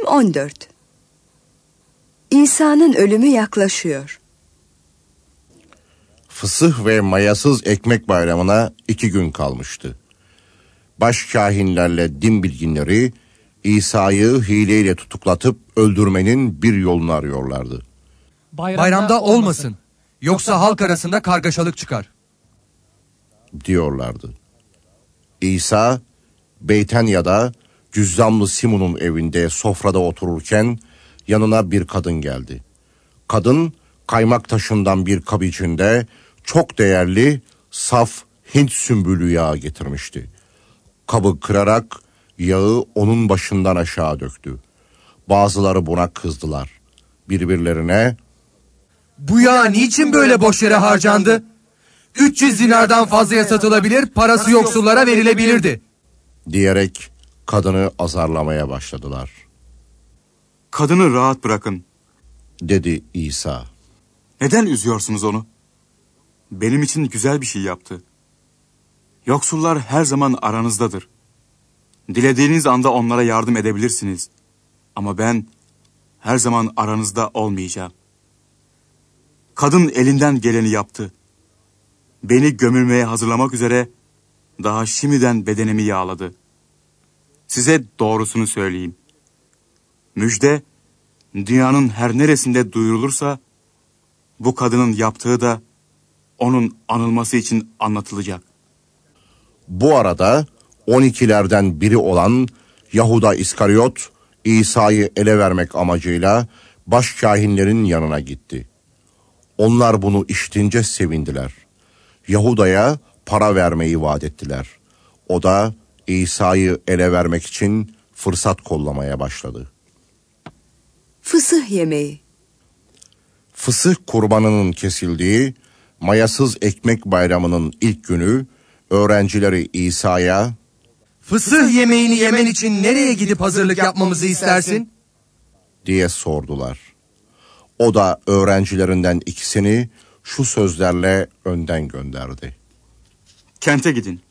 14. İsa'nın ölümü yaklaşıyor. Fısıh ve mayasız ekmek bayramına 2 gün kalmıştı. Başkâhinlerle din bilginleri İsa'yı hileyle tutuklatıp öldürmenin bir yolunu arıyorlardı. Bayramda olmasın, yoksa halk arasında kargaşalık çıkar diyorlardı. İsa, Beytanya'da Cüzzamlı Simon'un evinde sofrada otururken yanına bir kadın geldi. Kadın, kaymak taşından bir kap içinde çok değerli, saf Hint sümbülü yağı getirmişti. Kabı kırarak yağı onun başından aşağı döktü. Bazıları buna kızdılar. Birbirlerine, "Bu yağ niçin böyle boş yere harcandı? 300 dinardan fazlaya satılabilir, parası yoksullara verilebilirdi" diyerek kadını azarlamaya başladılar. "Kadını rahat bırakın," dedi İsa. "Neden üzüyorsunuz onu? Benim için güzel bir şey yaptı. Yoksullar her zaman aranızdadır. Dilediğiniz anda onlara yardım edebilirsiniz. Ama ben her zaman aranızda olmayacağım. Kadın elinden geleni yaptı. Beni gömülmeye hazırlamak üzere daha şimdiden bedenimi yağladı. Size doğrusunu söyleyeyim. Müjde, dünyanın her neresinde duyurulursa, bu kadının yaptığı da onun anılması için anlatılacak." Bu arada 12'lerden biri olan Yahuda İskariot, İsa'yı ele vermek amacıyla başkâhinlerin yanına gitti. Onlar bunu işitince sevindiler. Yahuda'ya para vermeyi vaat ettiler. O da İsa'yı ele vermek için fırsat kollamaya başladı. Fısıh yemeği. Fısıh kurbanının kesildiği mayasız ekmek bayramının ilk günü öğrencileri İsa'ya, "Fısıh yemeğini yemen için nereye gidip hazırlık yapmamızı istersin?" diye sordular. O da öğrencilerinden ikisini şu sözlerle önden gönderdi. "Kente gidin.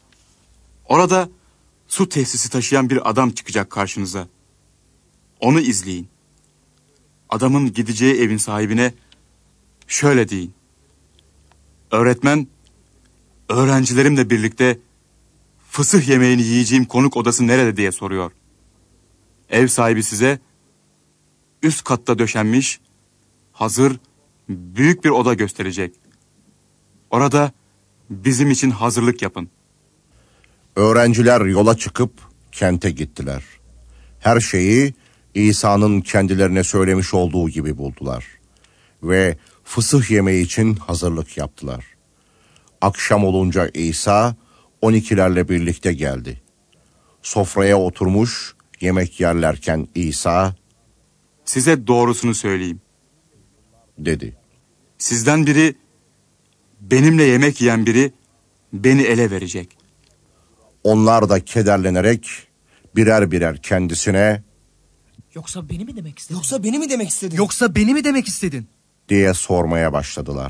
Orada su tesisi taşıyan bir adam çıkacak karşınıza. Onu izleyin. Adamın gideceği evin sahibine şöyle deyin: Öğretmen, öğrencilerimle birlikte fısıh yemeğini yiyeceğim konuk odası nerede diye soruyor. Ev sahibi size üst katta döşenmiş, hazır, büyük bir oda gösterecek. Orada bizim için hazırlık yapın." Öğrenciler yola çıkıp kente gittiler. Her şeyi İsa'nın kendilerine söylemiş olduğu gibi buldular. Ve fısıh yemeği için hazırlık yaptılar. Akşam olunca İsa 12'lerle birlikte geldi. Sofraya oturmuş yemek yerlerken İsa, "Size doğrusunu söyleyeyim," dedi. "Sizden biri, benimle yemek yiyen biri beni ele verecek." Onlar da kederlenerek birer birer kendisine, "Yoksa beni mi demek istedin? Yoksa beni mi demek istedin?" diye sormaya başladılar.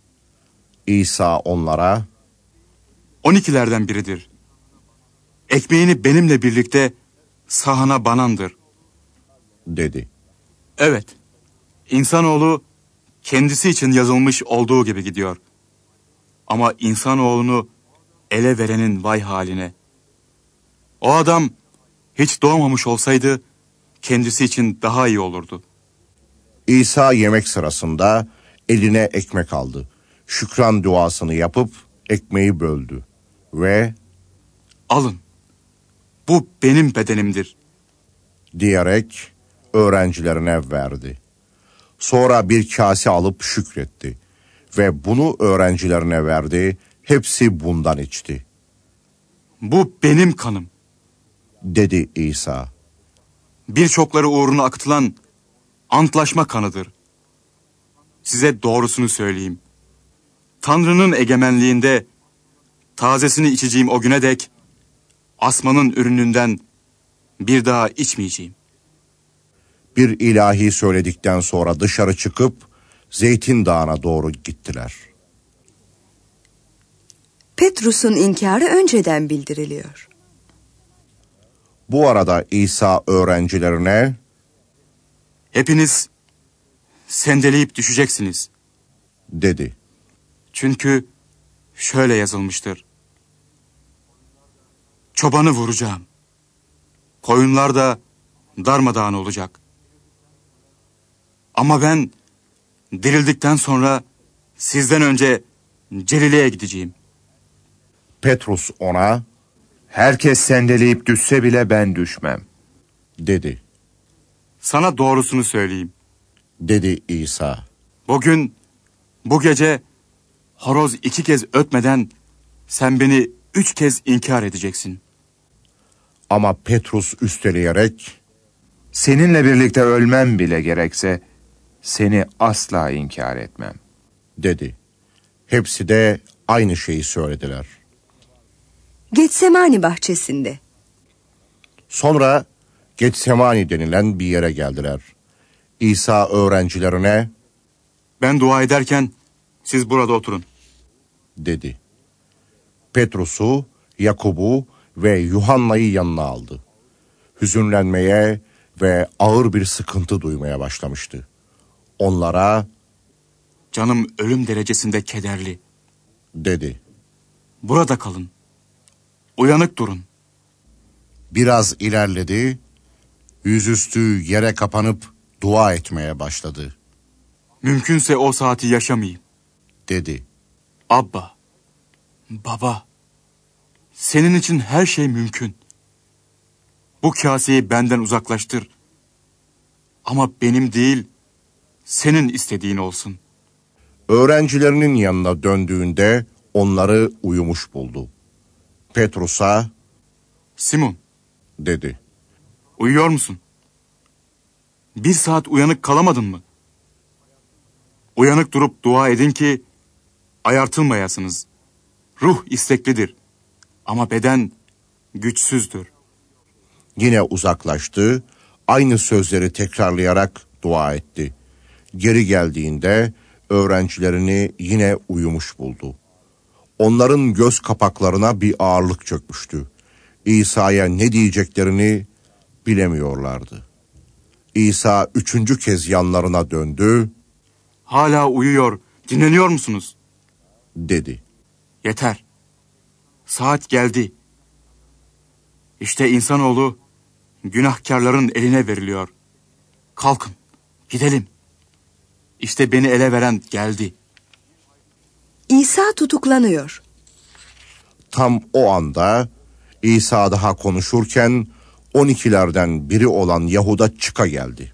İsa onlara, 12'lerden biridir. Ekmeğini benimle birlikte sahana banandır." dedi. Evet, insanoğlu kendisi için yazılmış olduğu gibi gidiyor. Ama insanoğlunu ele verenin vay haline. O adam hiç doğmamış olsaydı kendisi için daha iyi olurdu. İsa yemek sırasında eline ekmek aldı. Şükran duasını yapıp ekmeği böldü ve "Alın, bu benim bedenimdir," diyerek öğrencilerine verdi. Sonra bir kase alıp şükretti ve bunu öğrencilerine verdi. Hepsi bundan içti, "Bu benim kanım. dedi İsa. Birçokları uğruna akıtılan antlaşma kanıdır. Size doğrusunu söyleyeyim. Tanrı'nın egemenliğinde tazesini içeceğim o güne dek asmanın ürününden bir daha içmeyeceğim." Bir ilahi söyledikten sonra dışarı çıkıp Zeytin Dağı'na doğru gittiler. Petrus'un inkarı önceden bildiriliyor. Bu arada İsa öğrencilerine, Hepiniz sendeleyip düşeceksiniz. Dedi. Çünkü şöyle yazılmıştır. Çobanı vuracağım. Koyunlar da darmadağın olacak. Ama ben dirildikten sonra sizden önce Celile'ye gideceğim. Petrus ona Herkes sendeleyip düşse bile ben düşmem. dedi. Sana doğrusunu söyleyeyim. Dedi İsa. Bugün, bu gece horoz 2 kez ötmeden sen beni 3 kez inkar edeceksin. Ama Petrus üsteleyerek Seninle birlikte ölmem bile gerekse seni asla inkar etmem. dedi. Hepsi de aynı şeyi söylediler. Getsemani bahçesinde. Sonra Getsemani denilen bir yere geldiler. İsa öğrencilerine Ben dua ederken siz burada oturun. dedi. Petrus'u, Yakub'u ve Yuhanna'yı yanına aldı. Hüzünlenmeye ve ağır bir sıkıntı duymaya başlamıştı. Onlara Canım ölüm derecesinde kederli. dedi. Burada kalın. Uyanık durun. Biraz ilerledi, yüzüstü yere kapanıp dua etmeye başladı. Mümkünse o saati yaşamayayım. Dedi. Abba, baba, senin için her şey mümkün. Bu kaseyi benden uzaklaştır. Ama benim değil, senin istediğin olsun. Öğrencilerinin yanına döndüğünde onları uyumuş buldu. Petrus'a Simon, dedi. uyuyor musun? 1 saat uyanık kalamadın mı? Uyanık durup dua edin ki ayartılmayasınız. Ruh isteklidir ama beden güçsüzdür. Yine uzaklaştı, aynı sözleri tekrarlayarak dua etti. Geri geldiğinde öğrencilerini yine uyumuş buldu. Onların göz kapaklarına bir ağırlık çökmüştü. İsa'ya ne diyeceklerini bilemiyorlardı. İsa 3. kez yanlarına döndü, Hala uyuyor, dinleniyor musunuz? dedi. Yeter. Saat geldi. İşte insanoğlu günahkarların eline veriliyor. Kalkın, gidelim. İşte beni ele veren geldi. İsa tutuklanıyor. Tam o anda İsa daha konuşurken 12'lerden biri olan Yahuda çıka geldi.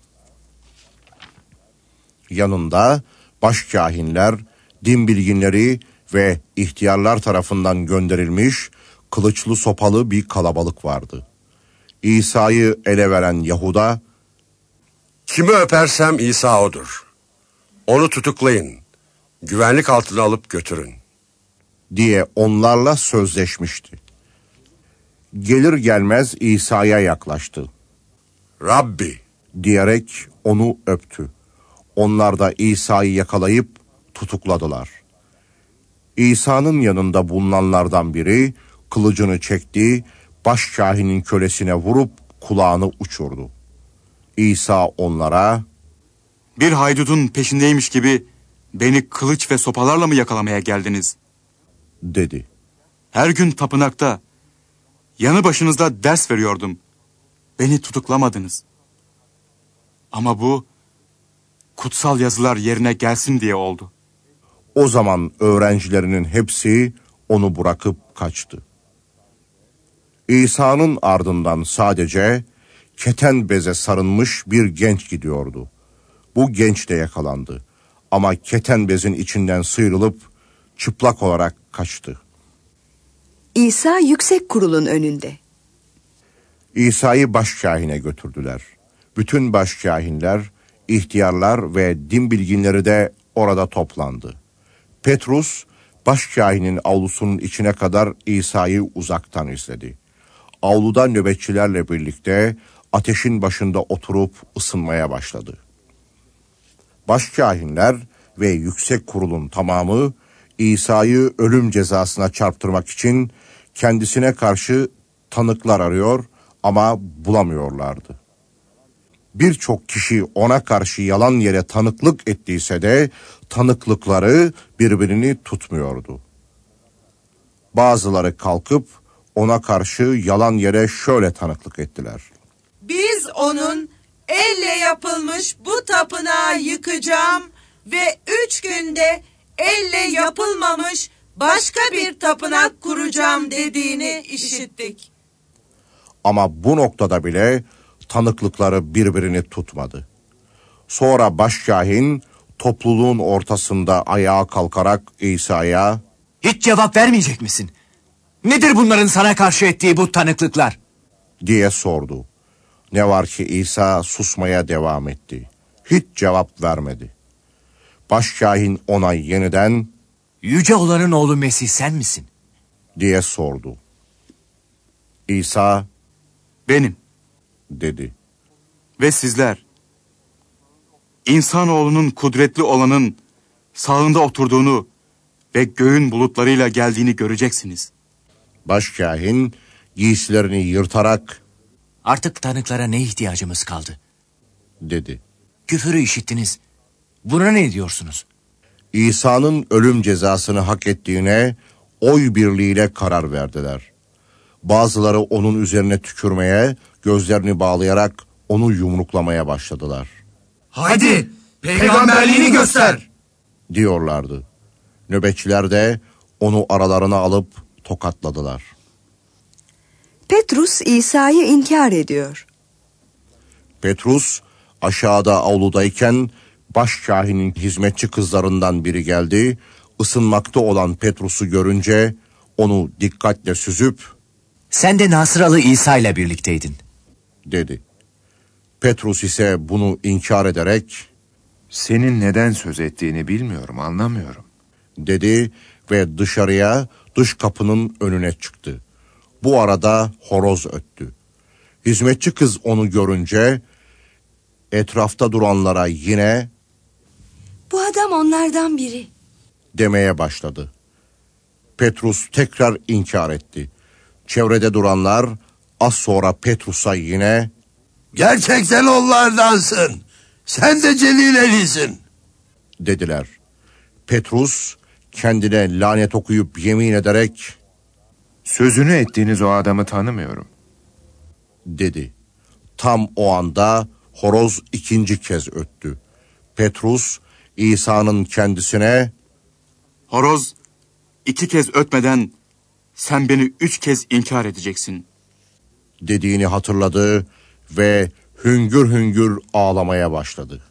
Yanında başkâhinler, din bilginleri ve ihtiyarlar tarafından gönderilmiş kılıçlı sopalı bir kalabalık vardı. İsa'yı ele veren Yahuda, Kimi öpersem İsa odur. Onu tutuklayın. Güvenlik altına alıp götürün. diye onlarla sözleşmişti. Gelir gelmez İsa'ya yaklaştı. Rabbi, Diyerek onu öptü. Onlar da İsa'yı yakalayıp tutukladılar. İsa'nın yanında bulunanlardan biri kılıcını çekti, başkâhinin kölesine vurup kulağını uçurdu. İsa onlara, Bir haydutun peşindeymiş gibi beni kılıç ve sopalarla mı yakalamaya geldiniz? dedi. Her gün tapınakta, yanı başınızda ders veriyordum. Beni tutuklamadınız. Ama bu, kutsal yazılar yerine gelsin diye oldu. O zaman öğrencilerinin hepsi onu bırakıp kaçtı. İsa'nın ardından sadece keten beze sarılmış bir genç gidiyordu. Bu genç de yakalandı. Ama keten bezin içinden sıyrılıp çıplak olarak kaçtı. İsa yüksek kurulun önünde. İsa'yı başkâhine götürdüler. Bütün başkâhinler, ihtiyarlar ve din bilginleri de orada toplandı. Petrus, başkâhinin avlusunun içine kadar İsa'yı uzaktan izledi. Avluda nöbetçilerle birlikte ateşin başında oturup ısınmaya başladı. Başkâhinler ve yüksek kurulun tamamı İsa'yı ölüm cezasına çarptırmak için kendisine karşı tanıklar arıyor ama bulamıyorlardı. birçok kişi ona karşı yalan yere tanıklık ettiyse de tanıklıkları birbirini tutmuyordu. Bazıları kalkıp ona karşı yalan yere şöyle tanıklık ettiler. Biz onun elle yapılmış bu tapınağı yıkacağım ve 3 günde elle yapılmamış başka bir tapınak kuracağım dediğini işittik. Ama bu noktada bile tanıklıkları birbirini tutmadı. Sonra başkâhin topluluğun ortasında ayağa kalkarak İsa'ya "Hiç cevap vermeyecek misin? Nedir bunların sana karşı ettiği bu tanıklıklar?" diye sordu. Ne var ki İsa susmaya devam etti. Hiç cevap vermedi. Başkâhin ona yeniden "Yüce olanın oğlu Mesih sen misin?" diye sordu. İsa Benim dedi. ve sizler, İnsanoğlunun kudretli olanın sağında oturduğunu ve göğün bulutlarıyla geldiğini göreceksiniz. Başkâhin giysilerini yırtarak "Artık tanıklara ne ihtiyacımız kaldı? dedi. Küfürü işittiniz. Buna ne diyorsunuz?" İsa'nın ölüm cezasını hak ettiğine oy birliğiyle karar verdiler. Bazıları onun üzerine tükürmeye, gözlerini bağlayarak onu yumruklamaya başladılar. Haydi peygamberliğini göster diyorlardı. Nöbetçiler de onu aralarına alıp tokatladılar. Petrus İsa'yı inkar ediyor. Petrus aşağıda avludayken başkâhinin hizmetçi kızlarından biri geldi. Isınmakta olan Petrus'u görünce onu dikkatle süzüp "Sen de Nasıralı İsa ile birlikteydin." dedi. Petrus ise bunu inkar ederek Senin neden söz ettiğini bilmiyorum, anlamıyorum. dedi ve dışarıya, dış kapının önüne çıktı. Bu arada horoz öttü. Hizmetçi kız onu görünce etrafta duranlara yine Bu adam onlardan biri demeye başladı. Petrus tekrar inkar etti. Çevrede duranlar az sonra Petrus'a yine Gerçekten onlardansın. Sen de Celilelisin dediler. Petrus kendine lanet okuyup yemin ederek Sözünü ettiğiniz o adamı tanımıyorum. dedi. Tam o anda horoz ikinci kez öttü. Petrus İsa'nın kendisine Horoz 2 kez ötmeden sen beni 3 kez inkar edeceksin dediğini hatırladı ve hüngür hüngür ağlamaya başladı.